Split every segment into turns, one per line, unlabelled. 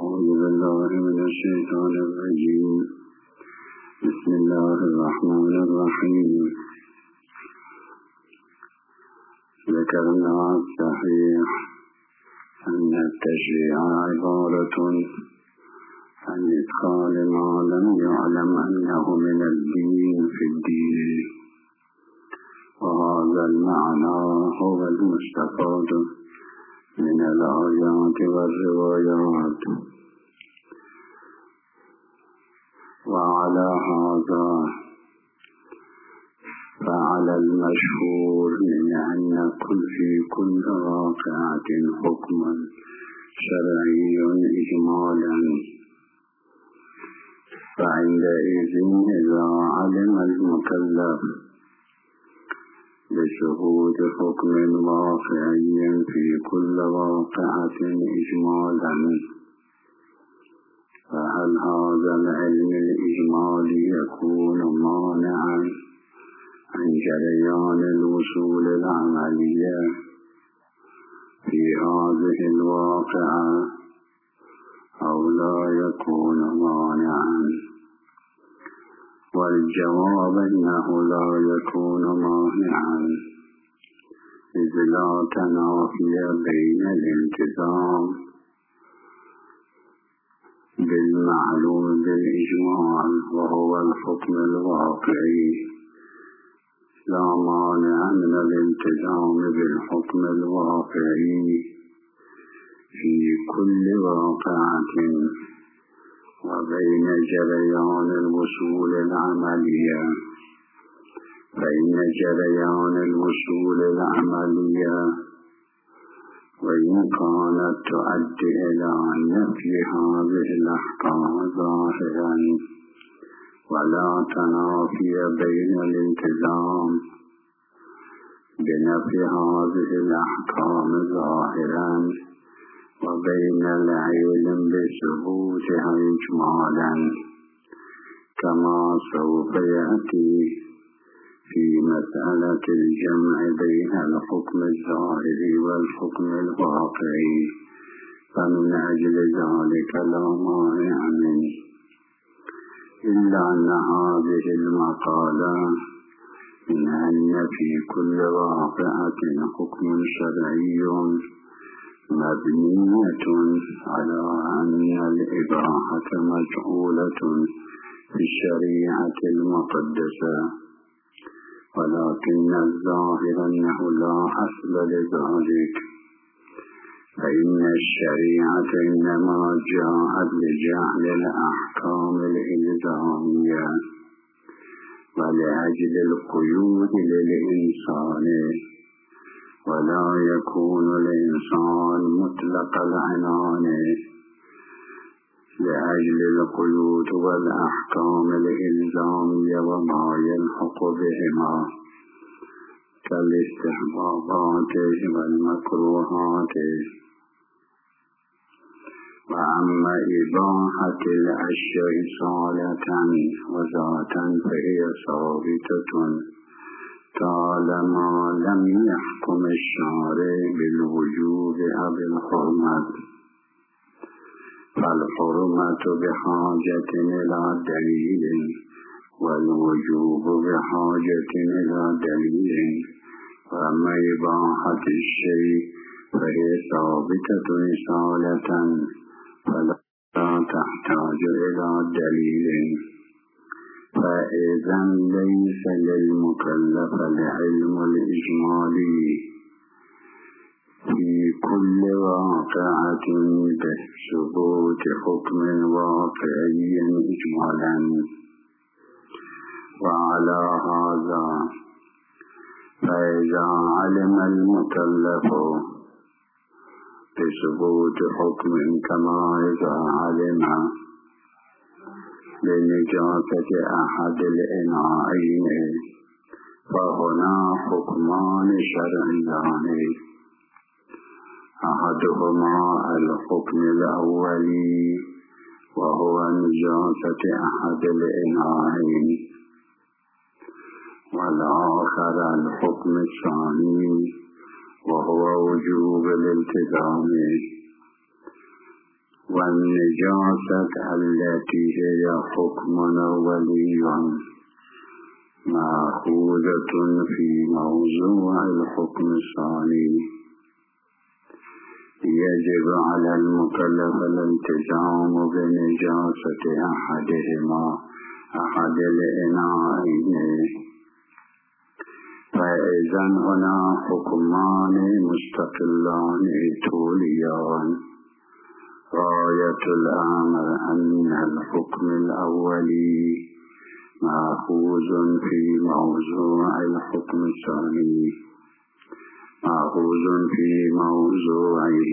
أعوذ بالله من الشيطان الرجيم. بسم الله الرحمن الرحيم. ذكرنا الصحيح أن التشريع عبارة عن إدخال ما لم يعلم أنه من الدين في الدين، وهذا المعنى هو المستفاد من الآيات والروايات. وعلى هذا فعلى المشهور من أن في كل واقعة حكم شرعي إجمالا، فعندئذ إذا علم المكلف بشهود حكم واقعي في كل واقعة إجمالا، فهل هذا العلم الإجمالي يكون مانعا عن جريان الوصول العملية في هذه الواقعة أو لا يكون مانعا؟ والجواب أنه لا يكون مانعا، إذ لا تنافي بين الالتزام بالمعلوم بالإجمال وهو الحكم الواقعي، لا مانع من الالتزام بالحكم الواقعي في كل واقعة، وبين جريان الوصول العملية، فإن جريان الوصول العملية وإن كانت تؤدي إلى نفي هذه الأحكام ظاهرا، ولا تنافي بين الالتزام بنفي هذه الأحكام ظاهرا وبين العلم بثبوتها إجمالا، كما سوف يأتي في مسألة الجمع بين الحكم الظاهري والحكم الواقعي، فمن أجل ذلك لا مانع منه، إلا أن هذه المقالة من أن في كل واقعة حكم شرعي مبنية على أن الإباحة مجعولة في الشريعة المقدسة، ولكن الظاهر أنه لا أصل لذلك، فإن الشريعة إنما جاءت لجعل الأحكام الإلزامية ولأجل القيود للإنسان، ولا يكون الإنسان مطلق العنان لأجل القيود والأحكام الإلزامية وما يلحق بهما كالاستحبابات والمكروهات. وأما إباحة الأشياء صالة وذاتا فهي ثابتة طالما لم يحكم الشارع بالوجوب أو بالحرمة، فالحرمة بحاجة إلى دليل والوجوب بحاجة إلى دليل. وأما إباحة الشيء فهي ثابتة صالة فلا تحتاج إلى دليل، فإذا ليس للمكلف العلم الإجمالي في كل واقعة بثبوت حكم واقعي إجمالا. وعلى هذا فإذا علم المكلف بثبوت حكم كما إذا علم لنجاسة أحد الإناءين، فهنا حكمان شرعيان، أحدهما الحكم الأولي وهو نجاسة أحد الإناءين، والآخر الحكم الثاني وهو وجوب الالتزام. والنجاسة التي هي حكم أولي مأخوذة في موضوع الحكم الثاني. يجب على المكلف الالتزام بنجاسة أحد الإناءين. فإذن هنا حكمان مستقلان طوليان. غاية الأمر أن الحكم الأولي مأخوذ في موضوع الحكم الثاني مأخوذ في موضوعه،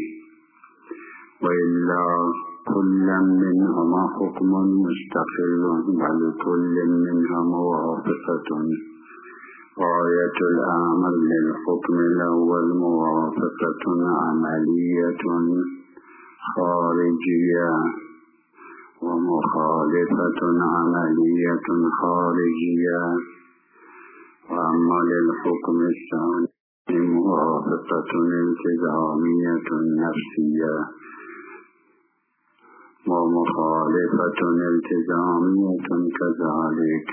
وإلا كل منهما حكم مستقل بل كل منها موافقة. غاية الأمر للحكم الأول موافقة عملية خارجية ومخالفة عملية خارجية، وأما للحكم الثاني موافقة التزامية نفسية ومخالفة التزامية كذلك.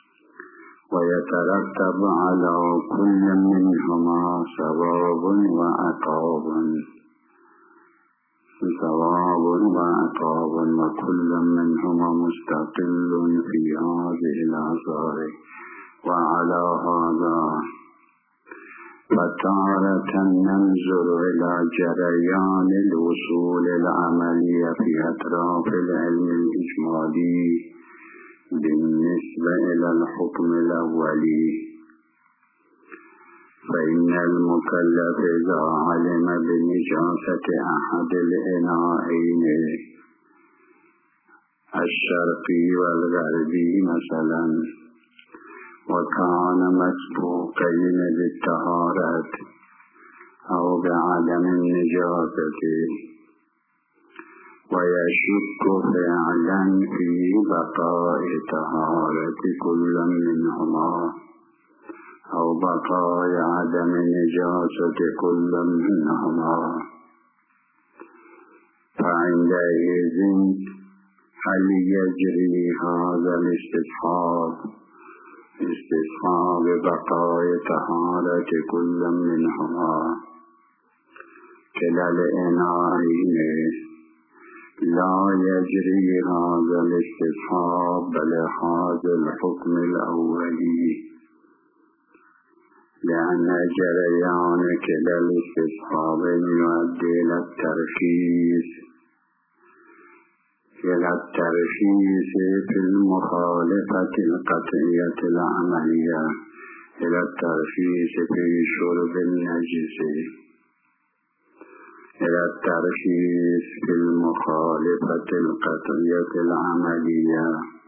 ويترتب على كل منهما ثواب وعقاب وكل منهما مستقل في هذه الآثار. وعلى هذا فتارة ننظر إلى جريان الوصول العملية في أطراف العلم الإجمالي بالنسبة إلى الحكم الأولي. فإن المكلف إذا علم بنجاسة أحد الإناءين الشرقي والغربي مثلا، وكان مسبوقين بالطهارة أو بعدم النجاسة، ويشك فعلا في بقاء طهارة كل منهما أو بقاء عدم نجاسة كل منهما، فعندئذ هل يجري هذا استصحاب بقاء طهارة كل منهما كلا الإناءين؟ لا يجري هذا الاستصحاب بل هذا الحكم الأولي، لأن جريان كلا الاستصحاب يؤدي إلى الترخيص في المخالفة القطعية العملية، إلى الترخيص في شرب النجس، إلى الترخيص في المخالفة القطعية العملية،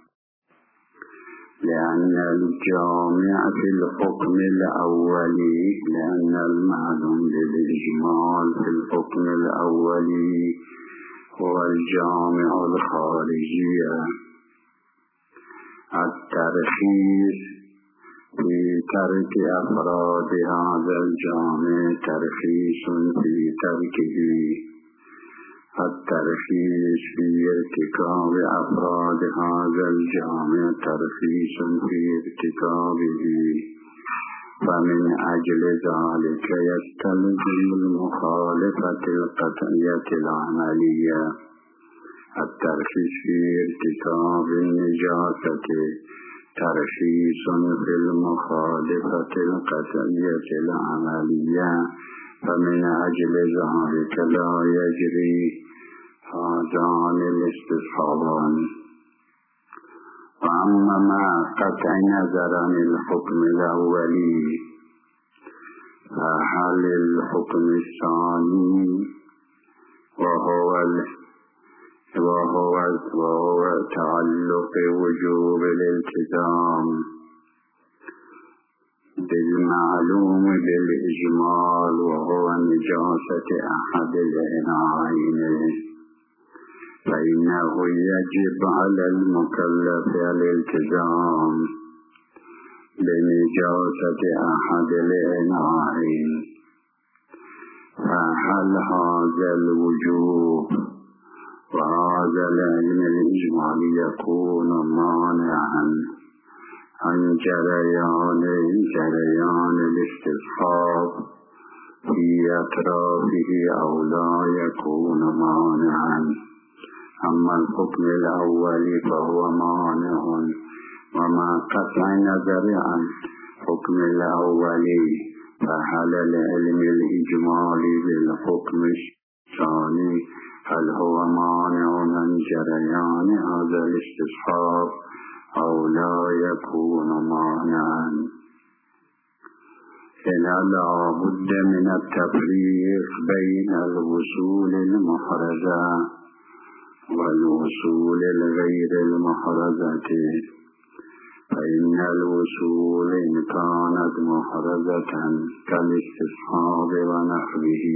لأن الجامع في الحكم الأولي، لأن المعلوم بالإجمال في الحكم الأولي هو الجامع الخارجية. الترخيص في ترك أفراد هذا الجامع ترخيص في تركه، الترخيص في ارتكاب أفراد هذا الجامع ترخيص في ارتكابه. فمن أجل ذلك يستلزم المخالفة القطعية العملية الترخيص في ارتكاب النجاسة ترخيص في المخالفة القطعية العملية. فمن أجل ذلك لا يجري هذان الاستصحابان. وأما مع قطع نظر عن الحكم الأولي، فهل الحكم الثاني وهو تعلق وجوب الالتزام بالمعلوم بالإجمال وهو نجاسة أحد الإناءين، فإنه يجب على المكلف الالتزام بنجاسة أحد الإناءين. فهل هذا الوجوب وهذا العلم الإجمالي يكون مانعا عن جريان الاستصحاب في أطرافه أو لا يكون مانعا. أما الحكم الأول فهو مانع، وما قطع نظر عن حكم الأول فهل العلم الإجمالي بالحكم الثاني هل هو مانع عن جريان هذا الاستصحاب أو لا يكون مانعا؟ إذا لا بد من التفريق بين الوصول المحرزة والوصول الغير المحرزة، فإن الوصول إن كانت محرزة كالاستصحاب ونحوه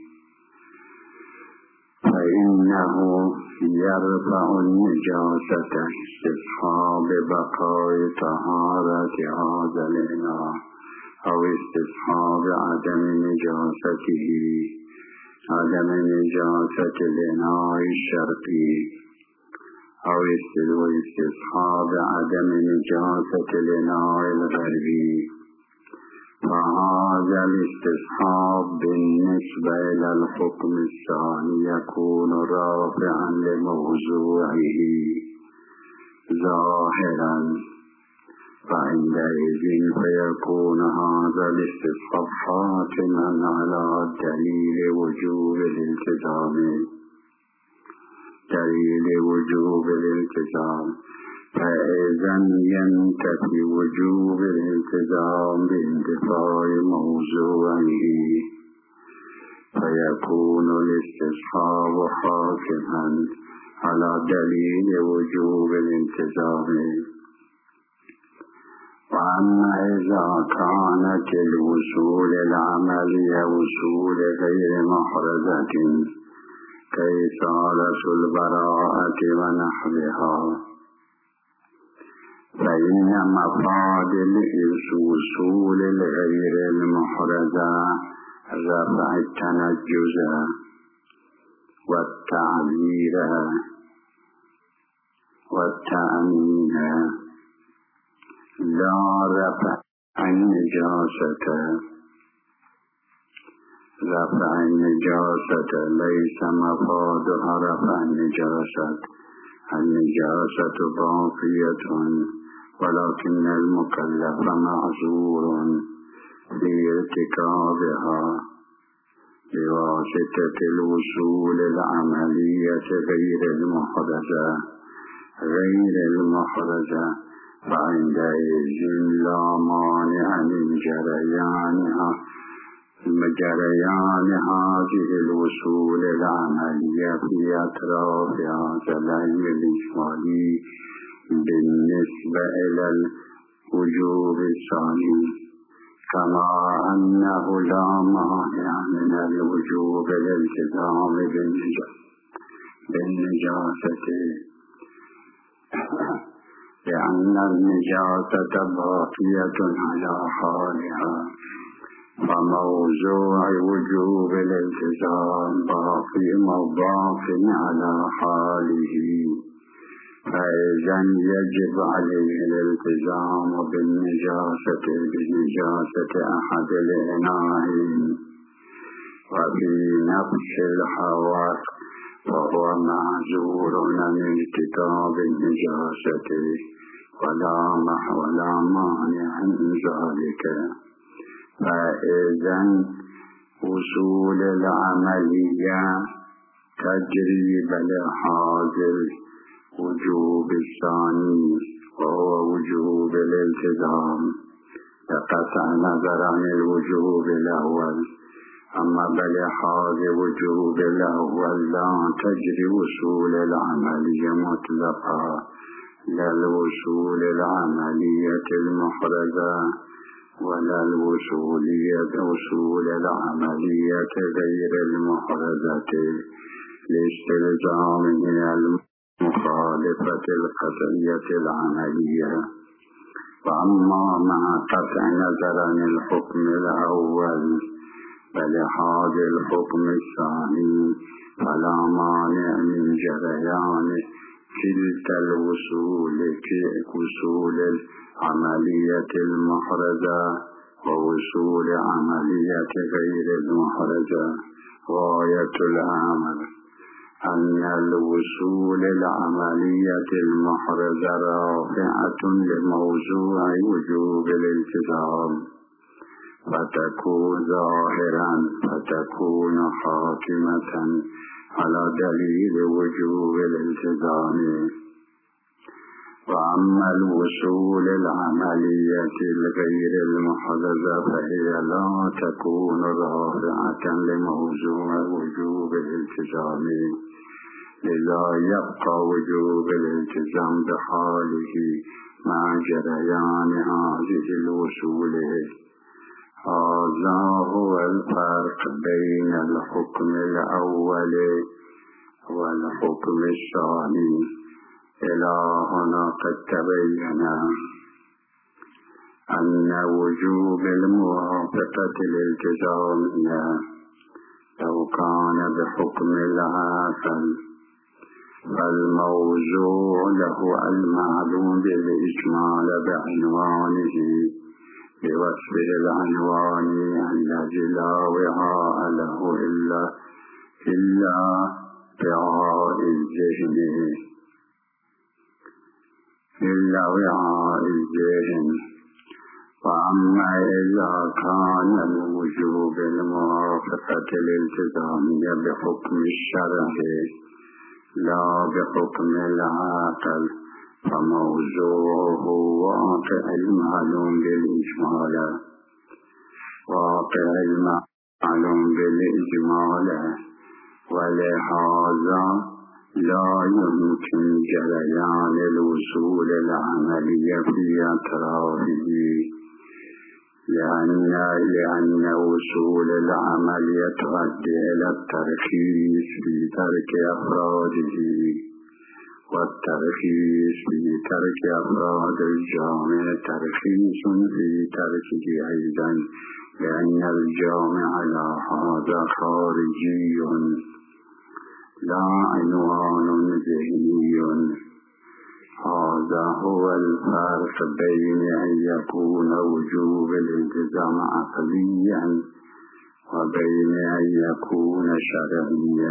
فإنه يرفع النجاسة استصحاب بقاء طهارة هذا الإناء أو استصحاب عدم نجاسته، عدم نجاسة الإناء الشرقي، أو استصحاب عدم نجاسة الإناء الغربي. فهذا الاستصحاب بالنسبة إلى الحكم الثاني يكون رافعا لموضوعه ظاهرا، فعندئذ فيكون هذا الاستصحاب حاكما على دليل وجوب الالتزام، فإذا ينتفي وجوب الالتزام باندفاع موضوعه، فيكون الاستصحاب حاكما على دليل وجوب الالتزام. وأما إذا كانت الوصول العملية وصول غير محرزة كإصالة البراءة ونحوها، فإن مفاد الوصول الغير المحرزة رفع التنجز والتعذير والتأمين، لا رفع النجاسة ليس مفادها رفع النجاسة باقية، ولكن المكلف معذور في ارتكابها بواسطة الوصول العملية غير المحرزة، فعندئذ لا مانع من جريان هذه الوصول العملية في أطراف هذا العلم الإجمالي بالنسبة إلى الوجوب الثاني، كما أنه لا مانع من الوجوب الالتزام بالنجاسة، لأن النجاسة باقية على حالها، فموضوع وجوب الالتزام باقي على حاله، فإذا يجب عليه الالتزام بنجاسة أحد الإناءين، وفي نفس الحوار فهو معذور عن ارتكاب النجاسة ولا مانع من ذلك. فإذا وصول العملية تجري بلحاظ الوجوب الثاني وهو وجوب الالتزام بقطع نظر عن الوجوب الأول. أما بلحاظ وجوب الأول لا تجري وصول العملية مطلقا للوصول العملية المحرزة ولا وصول العملية غير المحرزة لاستلزام من المخالفة القطعية العملية. وأما مع قطع نظر عن الحكم الأول بلحاظ الحكم الثاني فلا مانع من جريان تلك الوصول كوصول العملية المحرزة ووصول عملية غير المحرزة. غاية العمل أن الوصول العملية المحرزة رافعة لموضوع وجوب الالتزام، فتكون ظاهرا فتكون حاكمة على دليل وجوب الالتزام. وأما الوصول العملية الغير المحرزة فهي لا تكون رافعة لموضوع وجوب الالتزام، لذا يبقى وجوب الالتزام بحاله مع جريان هذه الوصول. هذا هو الفرق بين الحكم الأول والحكم الثاني. إلى هنا قد تبين أن وجوب الموافقة الالتزامية لو كان بحكم العاقل فالموضوع له المعلوم بالإجمال بعنوانه بوصفه العنواني الذي لا وعاء له إلا وعاء الذهن. وأما إذا كان الوجوب الموافقة الالتزامية بحكم الشرع لا بحكم العقل فموضوعه واقع المعلوم بالإجمال. واقع المعلوم بالإجمال، ولهذا لا يمكن جريان الوصول العملية في أطرافه، لأن وصول العملية تؤدي إلى الترخيص في ترك أفراده، والترخيص في ترك أفراد الجامع ترخيص في تركه أيضا، لأن الجامع على هذا خارجي لا عنوان ذهني. هذا هو الفرق بين أن يكون وجوب الالتزام عقليا وبين أن يكون شرعيا.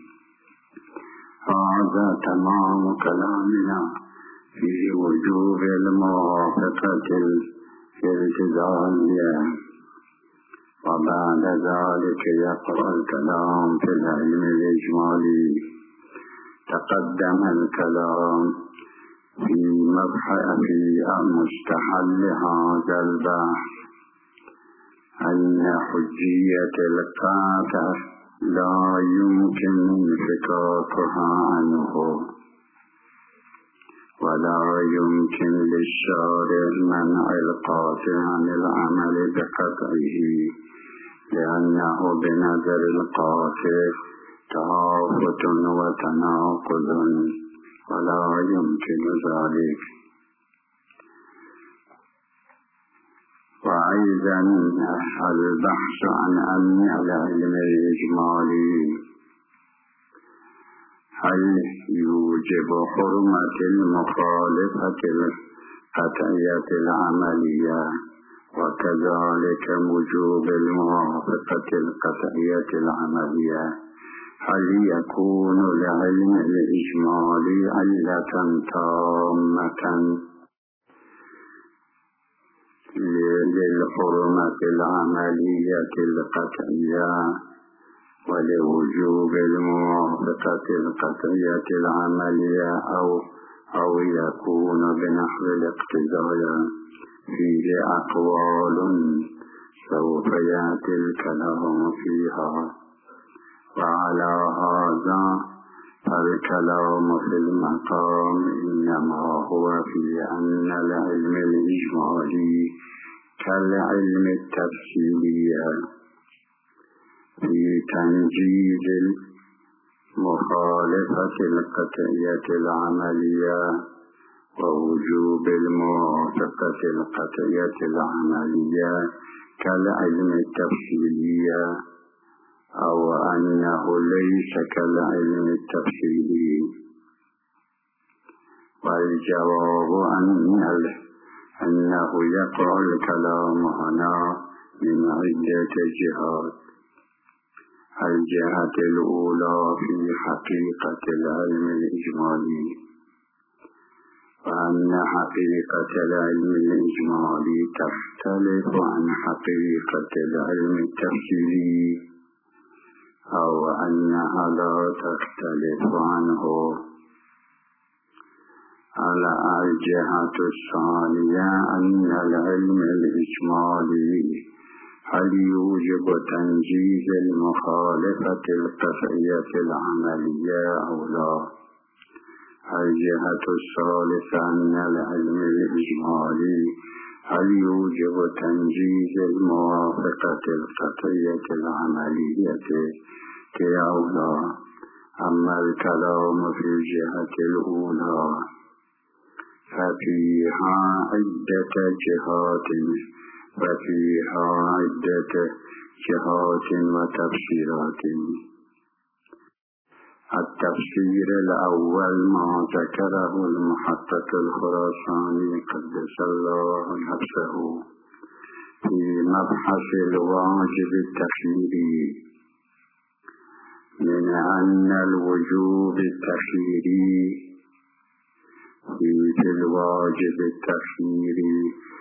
هذا تمام كلامنا في وجوب الموافقة الالتزامية. وبعد ذلك يقرأ الكلام في العلم الإجمالي. تقدم الكلام في مستحل هذا البحث أن حجية القاطع لا يمكن انفكاكها عنه، ولا يمكن للشارع منع القاطع عن العمل بقطعه، لأنه بنظر القاطع تهافت وتناقض ولا يمكن ذلك. وأيضا البحث عن أمن العلم الإجمالي هل يوجب حرمة المخالفة القطعية العملية، وكذلك وجوب الموافقة القطعية العملية. هل يكون العلم الإجمالي علة تامة للحرمة العملية القطعية ولوجوب الموافقة القطعية العملية، أو يكون بنحو الاقتضاء؟ فيه أقوال سوف يأتي الكلام فيها. وعلى هذا فالكلام في المقام إنما هو في أن العلم الإجمالي كالعلم التفصيلي في تنجيز المخالفة القطعية العملية ووجوب الموافقة القطعية العملية كالعلم التفصيلي. أو أنه ليس كالعلم التفصيلي. والجواب أنه يقع الكلام هنا من عدة جهات. الجهة الأولى في حقيقة العلم الإجمالي، وأن حقيقة العلم الإجمالي تختلف عن حقيقة العلم التفصيلي، أو أنها لا تختلف عنه. على الجهة الثانية أن العلم الإجمالي هل يوجب تنجيز المخالفة القطعية العملية أو لا؟ الجهة الثالثة أن العلم الإجمالي هل يوجب تنجيز الموافقة القطعية العملية أو لا؟ أما الكلام في الجهة الأولى ففيها عدة جهات وتفسيرات. التفسير الأول ما ذكره المحقق الخراساني قدس الله نفسه في مبحث الواجب التخييري، من أن الوجوب التخييري في الواجب التخييري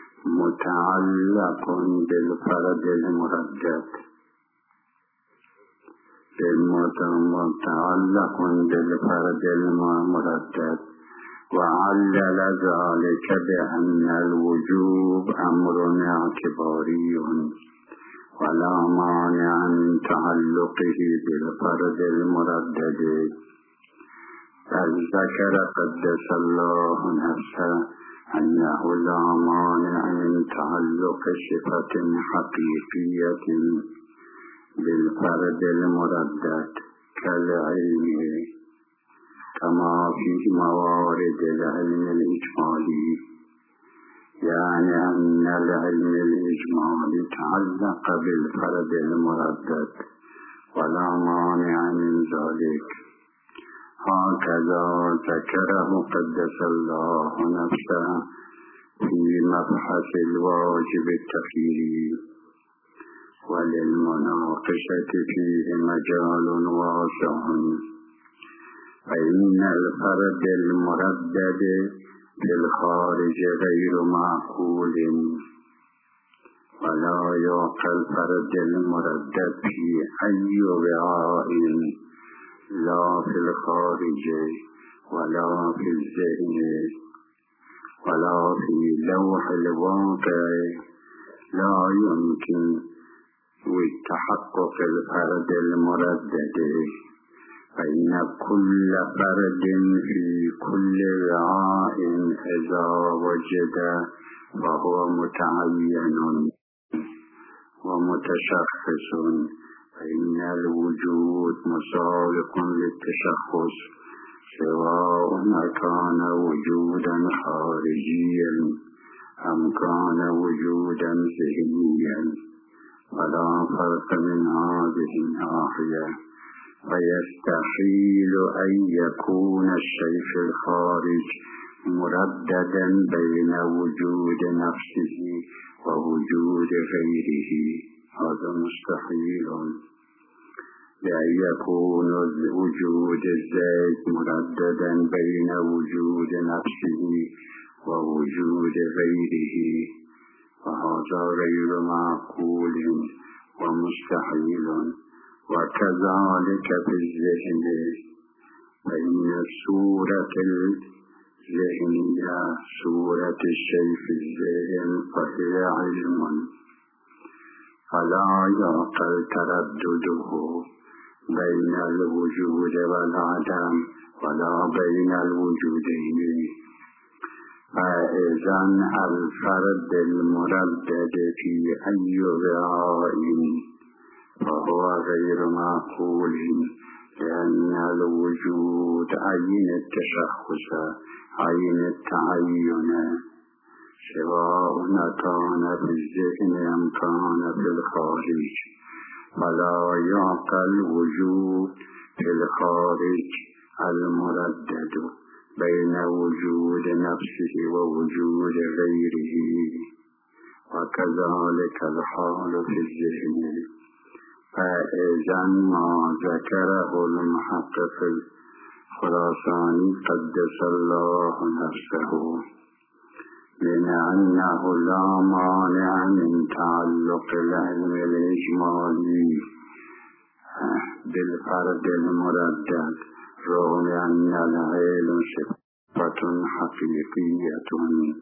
متعلق بالفرد المردد، وعلل ذلك بأن الوجوب أمر اعتباري ولا مانع من تعلقه بالفرد المردد. بل ذكر قدس الله نفسه أنه لا مانع من تعلق صفة حقيقية بالفرد المردد كالعلم، كما في موارد العلم الإجمالي، يعني أن العلم الإجمالي تعلق بالفرد المردد ولا مانع من ذلك. هكذا ذكره قدس الله نفسه في مبحث الواجب التخييري، وللمناقشة فيه مجال واسع. فإن الفرد المردد في الخارج غير معقول، ولا يعقل الفرد المردد في أي وعاء، لا في الخارج ولا في الذهن ولا في لوح الواقع. لا يمكن تحقق الفرد المردد، فإن كل فرد في كل وعاء إذا وجد فهو متعين ومتشخص، فإن الوجود مسابق للتشخص، سواء كان وجودا خارجيا أم كان وجودا ذهنيا، ولا فرق من هذه الناحية. فيستحيل أن يكون الشيء في الخارج مرددا بين وجود نفسه ووجود غيره، هذا مستحيل. لأن يكون وجود الذات مرددا بين وجود نفسه ووجود غيره، وهذا غير معقول ومستحيل. وكذلك في الذهن، فإن صورة الذهنية صورة الشيء في الذهن فهي علم، فلا يعقل تردده بين الوجود والعدم ولا بين الوجودين. فإذن الفرد المردد في أي وعاء فهو غير معقول، لأن الوجود عين التشخص عين التعين، سواء كان في الذهن أم كان في الخارج. ولا يعقل وجود في الخارج المردد بين وجود نفسه ووجود غيره، وكذلك الحال في الذهن. فإذا ما ذكره المحقق الخراساني قدس الله نفسه من أنه لا مانع من تعلق العلم الإجمالي بالفرد المردد، رغم أن العلم صفة حقيقية،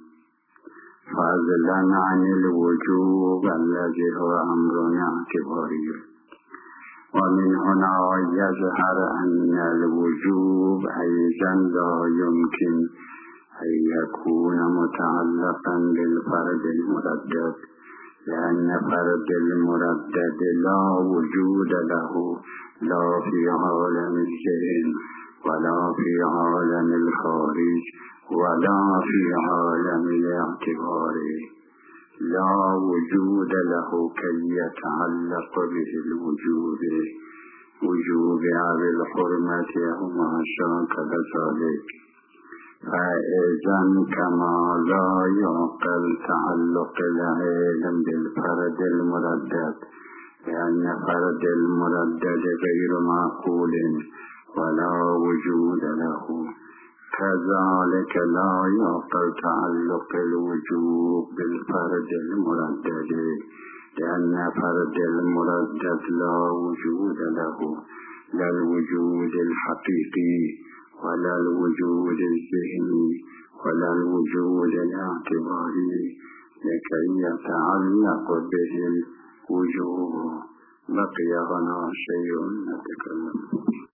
فضلا عن الوجوب الذي هو أمر اعتباري. ومن هنا يظهر أن الوجوب أيضا لا يمكن أن يكون متعلقا بالفرد المردد، لأن فرد المردد لا وجود له لا في عالم الذهن ولا في عالم الخارج ولا في عالم الاعتبار، لا وجود له كي يتعلق به الوجود، وجوب أبي الحرمة أو ما شاكل ذلك. فإذا كما لا يعقل تعلق العلم بالفرد المردد، لأن فرد المردد غير معقول ولا وجود له، كذلك لا يعقل تعلق الوجوب بالفرد المردد، لأن فرد المردد لا وجود له، لا الوجود الحقيقي ولا الوجود الذهني ولا الوجود الاعتباري لكي يتعلق به الوجوب. بقي هنا شيء نتكلم